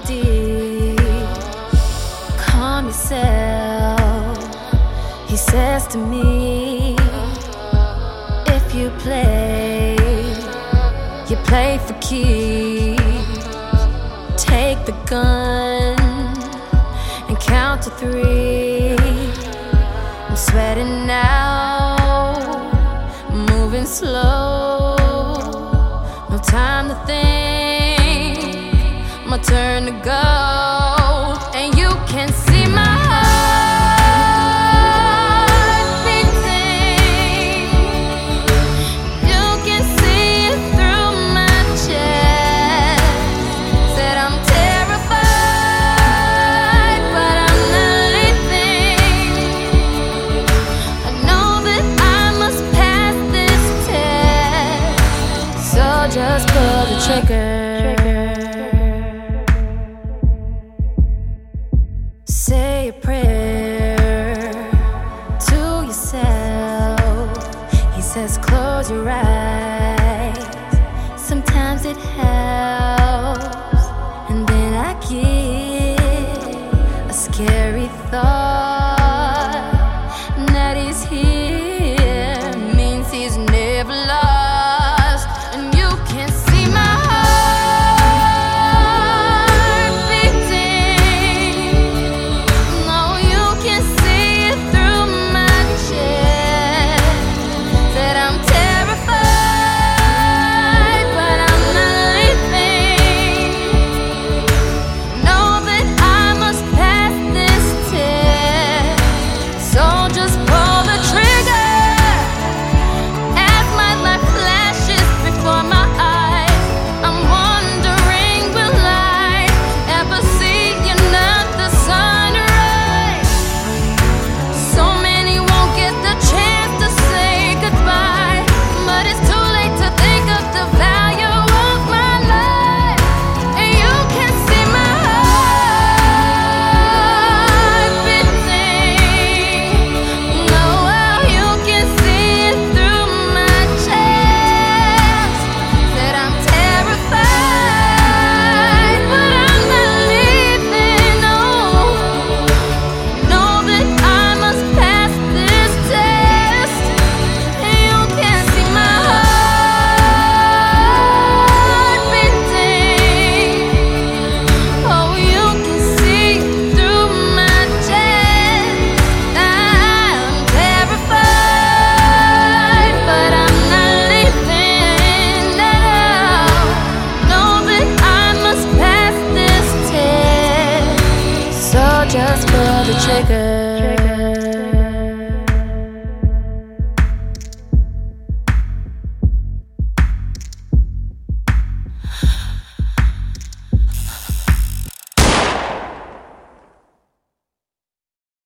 deep. Calm yourself, he says to me. If you play for keeps. Take the gun and count to 3. I'm sweating now, moving slow. No time to think, my turn to go. And you can see my heart beating. You can see it through my chest. Said I'm terrified, but I'm not leaving. I know that I must pass this test, so just pull the trigger. Say a prayer to yourself. He says close your eyes, sometimes it helps. And then I get a scary thought.